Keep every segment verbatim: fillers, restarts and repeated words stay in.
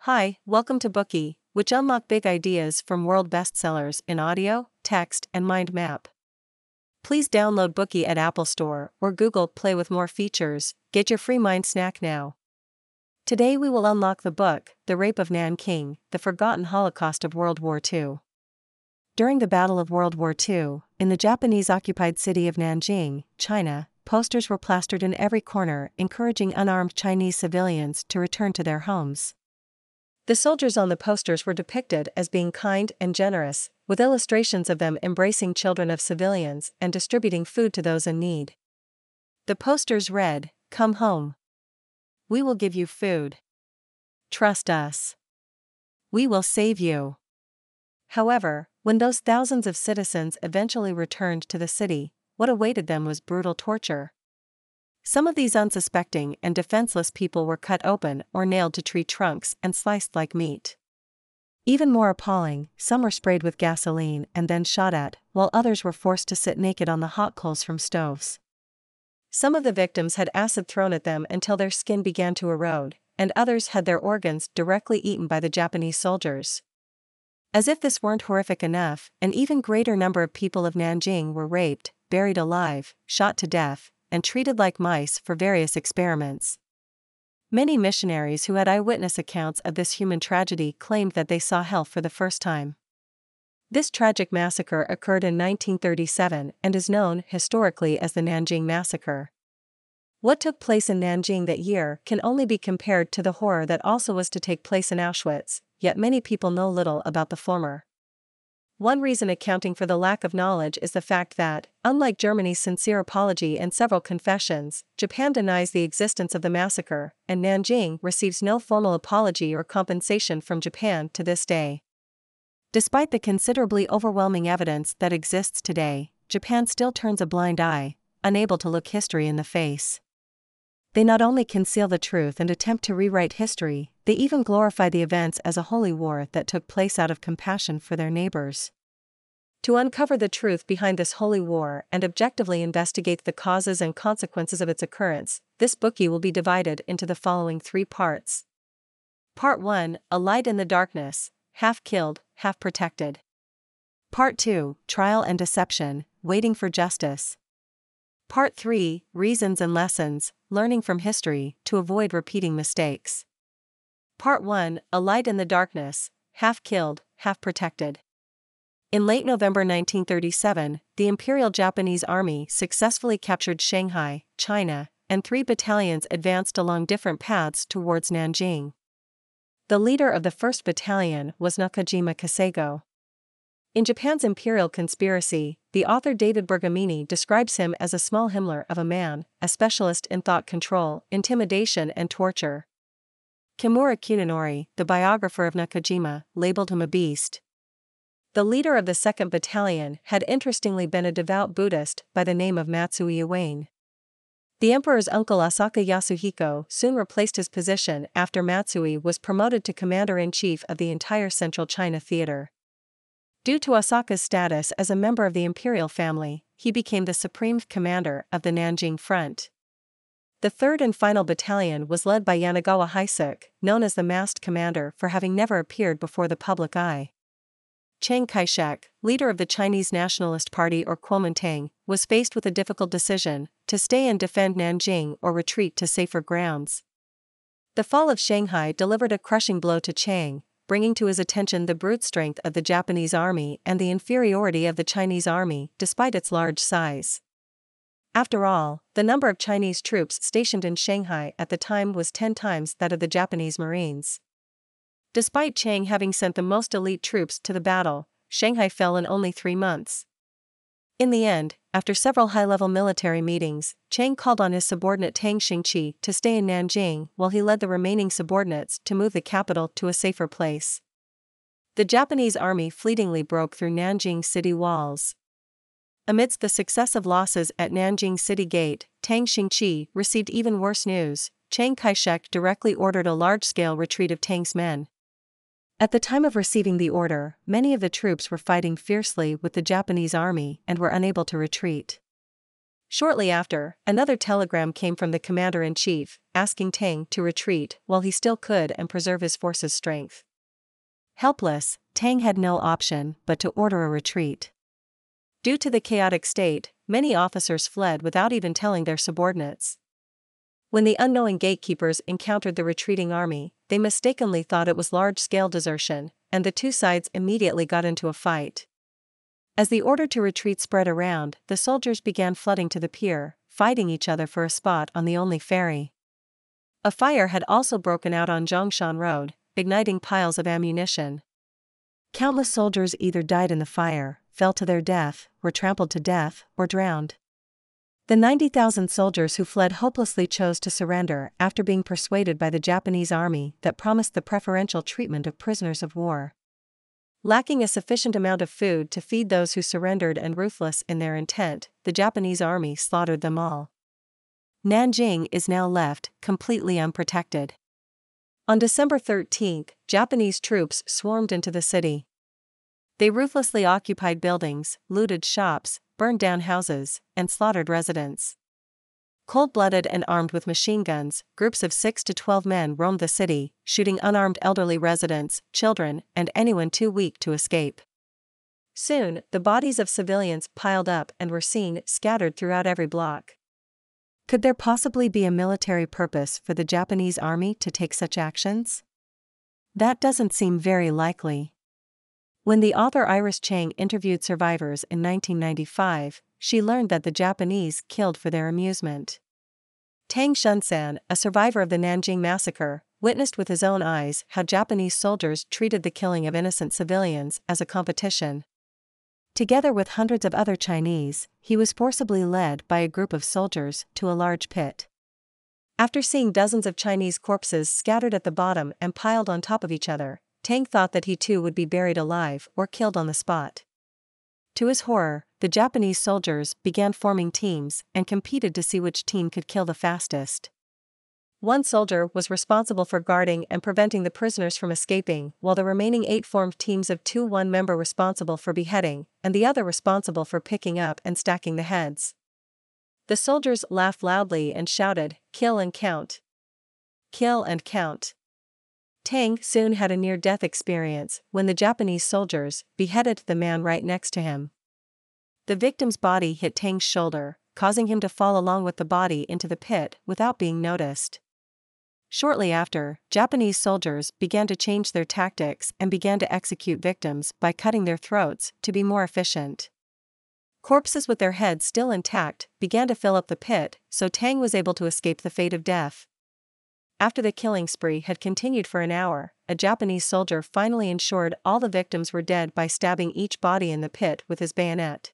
Hi, welcome to Bookey, which unlock big ideas from world bestsellers in audio, text, and mind map. Please download Bookey at Apple Store or Google Play with more features. Get your free mind snack now. Today we will unlock the book, The Rape of Nanking, The Forgotten Holocaust of World War Two. During the Battle of World War Two, in the Japanese-occupied city of Nanjing, China, posters were plastered in every corner encouraging unarmed Chinese civilians to return to their homes. The soldiers on the posters were depicted as being kind and generous, with illustrations of them embracing children of civilians and distributing food to those in need. The posters read, "Come home. We will give you food. Trust us. We will save you." However, when those thousands of citizens eventually returned to the city, what awaited them was brutal torture. Some of these unsuspecting and defenseless people were cut open or nailed to tree trunks and sliced like meat. Even more appalling, some were sprayed with gasoline and then shot at, while others were forced to sit naked on the hot coals from stoves. Some of the victims had acid thrown at them until their skin began to erode, and others had their organs directly eaten by the Japanese soldiers. As if this weren't horrific enough, an even greater number of people of Nanjing were raped, buried alive, shot to death, and treated like mice for various experiments. Many missionaries who had eyewitness accounts of this human tragedy claimed that they saw hell for the first time. This tragic massacre occurred in nineteen thirty-seven and is known historically as the Nanjing Massacre. What took place in Nanjing that year can only be compared to the horror that also was to take place in Auschwitz, yet many people know little about the former. One reason accounting for the lack of knowledge is the fact that, unlike Germany's sincere apology and several confessions, Japan denies the existence of the massacre, and Nanjing receives no formal apology or compensation from Japan to this day. Despite the considerably overwhelming evidence that exists today, Japan still turns a blind eye, unable to look history in the face. They not only conceal the truth and attempt to rewrite history, they even glorify the events as a holy war that took place out of compassion for their neighbors. To uncover the truth behind this holy war and objectively investigate the causes and consequences of its occurrence, this Bookey will be divided into the following three parts. Part one, A Light in the Darkness, Half Killed, Half Protected. Part two, Trial and Deception, Waiting for Justice. Part three, Reasons and Lessons, Learning from History to Avoid Repeating Mistakes. Part one, A Light in the Darkness, Half Killed, Half Protected. In late November nineteen thirty-seven, the Imperial Japanese Army successfully captured Shanghai, China, and three battalions advanced along different paths towards Nanjing. The leader of the first battalion was Nakajima Kasego. In Japan's Imperial Conspiracy, the author David Bergamini describes him as a small Himmler of a man, a specialist in thought control, intimidation and torture. Kimura Kuninori, the biographer of Nakajima, labeled him a beast. The leader of the second Battalion had interestingly been a devout Buddhist by the name of Matsui Iwane. The emperor's uncle Asaka Yasuhiko soon replaced his position after Matsui was promoted to commander-in-chief of the entire Central China Theater. Due to Asaka's status as a member of the imperial family, he became the supreme commander of the Nanjing Front. The third and final battalion was led by Yanagawa Haisuk, known as the masked commander for having never appeared before the public eye. Chiang Kai-shek, leader of the Chinese Nationalist Party or Kuomintang, was faced with a difficult decision, to stay and defend Nanjing or retreat to safer grounds. The fall of Shanghai delivered a crushing blow to Chiang, bringing to his attention the brute strength of the Japanese army and the inferiority of the Chinese army despite its large size. After all, the number of Chinese troops stationed in Shanghai at the time was ten times that of the Japanese Marines. Despite Chiang having sent the most elite troops to the battle, Shanghai fell in only three months. In the end, after several high-level military meetings, Chiang called on his subordinate Tang Xingqi to stay in Nanjing while he led the remaining subordinates to move the capital to a safer place. The Japanese army fleetingly broke through Nanjing city walls. Amidst the successive losses at Nanjing City Gate, Tang Xingqi received even worse news. Chiang Kai-shek directly ordered a large-scale retreat of Tang's men. At the time of receiving the order, many of the troops were fighting fiercely with the Japanese army and were unable to retreat. Shortly after, another telegram came from the commander-in-chief, asking Tang to retreat while he still could and preserve his force's strength. Helpless, Tang had no option but to order a retreat. Due to the chaotic state, many officers fled without even telling their subordinates. When the unknowing gatekeepers encountered the retreating army, they mistakenly thought it was large-scale desertion, and the two sides immediately got into a fight. As the order to retreat spread around, the soldiers began flooding to the pier, fighting each other for a spot on the only ferry. A fire had also broken out on Zhongshan Road, igniting piles of ammunition. Countless soldiers either died in the fire, fell to their death, were trampled to death, or drowned. The ninety thousand soldiers who fled hopelessly chose to surrender after being persuaded by the Japanese army that promised the preferential treatment of prisoners of war. Lacking a sufficient amount of food to feed those who surrendered and ruthless in their intent, the Japanese army slaughtered them all. Nanjing is now left completely unprotected. On December thirteenth, Japanese troops swarmed into the city. They ruthlessly occupied buildings, looted shops, burned down houses, and slaughtered residents. Cold-blooded and armed with machine guns, groups of six to twelve men roamed the city, shooting unarmed elderly residents, children, and anyone too weak to escape. Soon, the bodies of civilians piled up and were seen scattered throughout every block. Could there possibly be a military purpose for the Japanese army to take such actions? That doesn't seem very likely. When the author Iris Chang interviewed survivors in nineteen ninety-five, she learned that the Japanese killed for their amusement. Tang Shunsan, a survivor of the Nanjing massacre, witnessed with his own eyes how Japanese soldiers treated the killing of innocent civilians as a competition. Together with hundreds of other Chinese, he was forcibly led by a group of soldiers to a large pit. After seeing dozens of Chinese corpses scattered at the bottom and piled on top of each other, Tang thought that he too would be buried alive or killed on the spot. To his horror, the Japanese soldiers began forming teams and competed to see which team could kill the fastest. One soldier was responsible for guarding and preventing the prisoners from escaping, while the remaining eight formed teams of two, one member responsible for beheading, and the other responsible for picking up and stacking the heads. The soldiers laughed loudly and shouted, "Kill and count! Kill and count!" Tang soon had a near-death experience when the Japanese soldiers beheaded the man right next to him. The victim's body hit Tang's shoulder, causing him to fall along with the body into the pit without being noticed. Shortly after, Japanese soldiers began to change their tactics and began to execute victims by cutting their throats to be more efficient. Corpses with their heads still intact began to fill up the pit, so Tang was able to escape the fate of death. After the killing spree had continued for an hour, a Japanese soldier finally ensured all the victims were dead by stabbing each body in the pit with his bayonet.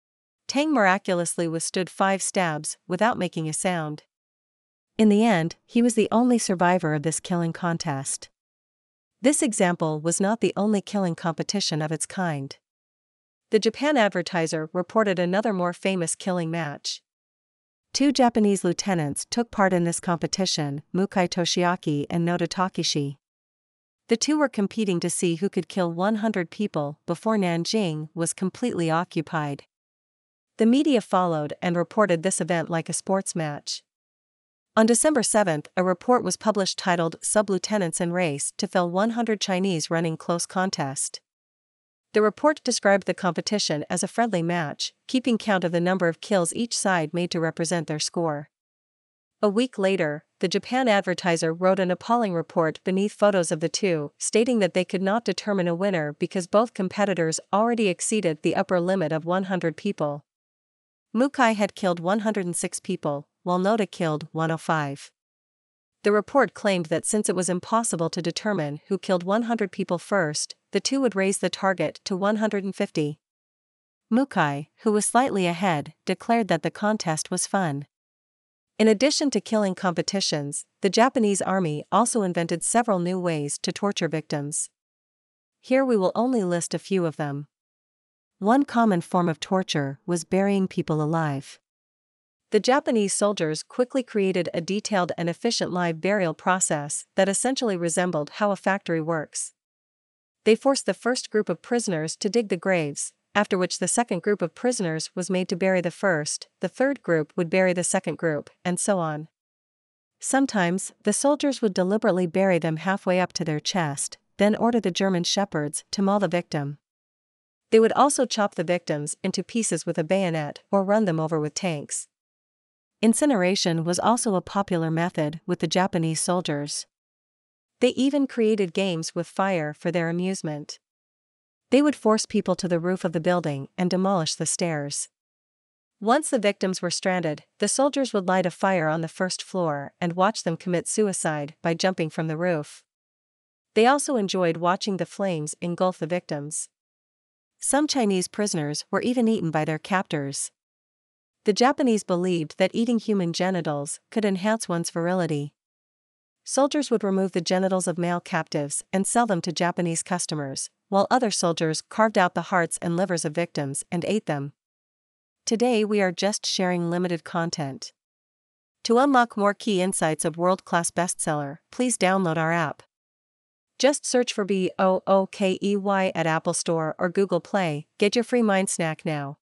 Tang miraculously withstood five stabs without making a sound. In the end, he was the only survivor of this killing contest. This example was not the only killing competition of its kind. The Japan Advertiser reported another more famous killing match. Two Japanese lieutenants took part in this competition, Mukai Toshiaki and Noda Takeshi. The two were competing to see who could kill one hundred people before Nanjing was completely occupied. The media followed and reported this event like a sports match. On December seventh, a report was published titled "Sub-Lieutenants in Race to Fell one hundred Chinese Running Close Contest." The report described the competition as a friendly match, keeping count of the number of kills each side made to represent their score. A week later, the Japan Advertiser wrote an appalling report beneath photos of the two, stating that they could not determine a winner because both competitors already exceeded the upper limit of one hundred people. Mukai had killed one hundred six people, while Noda killed one hundred five. The report claimed that since it was impossible to determine who killed one hundred people first, the two would raise the target to one hundred fifty. Mukai, who was slightly ahead, declared that the contest was fun. In addition to killing competitions, the Japanese army also invented several new ways to torture victims. Here we will only list a few of them. One common form of torture was burying people alive. The Japanese soldiers quickly created a detailed and efficient live burial process that essentially resembled how a factory works. They forced the first group of prisoners to dig the graves, after which the second group of prisoners was made to bury the first, the third group would bury the second group, and so on. Sometimes, the soldiers would deliberately bury them halfway up to their chest, then order the German shepherds to maul the victim. They would also chop the victims into pieces with a bayonet or run them over with tanks. Incineration was also a popular method with the Japanese soldiers. They even created games with fire for their amusement. They would force people to the roof of the building and demolish the stairs. Once the victims were stranded, the soldiers would light a fire on the first floor and watch them commit suicide by jumping from the roof. They also enjoyed watching the flames engulf the victims. Some Chinese prisoners were even eaten by their captors. The Japanese believed that eating human genitals could enhance one's virility. Soldiers would remove the genitals of male captives and sell them to Japanese customers, while other soldiers carved out the hearts and livers of victims and ate them. Today we are just sharing limited content. To unlock more key insights of world-class bestseller, please download our app. Just search for B O O K E Y at Apple Store or Google Play. Get your free mind snack now.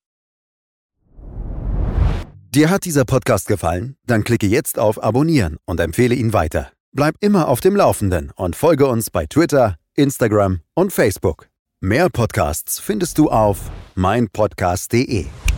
Dir hat dieser Podcast gefallen? Dann klicke jetzt auf Abonnieren und empfehle ihn weiter. Bleib immer auf dem Laufenden und folge uns bei Twitter, Instagram und Facebook. Mehr Podcasts findest du auf mein podcast punkt de.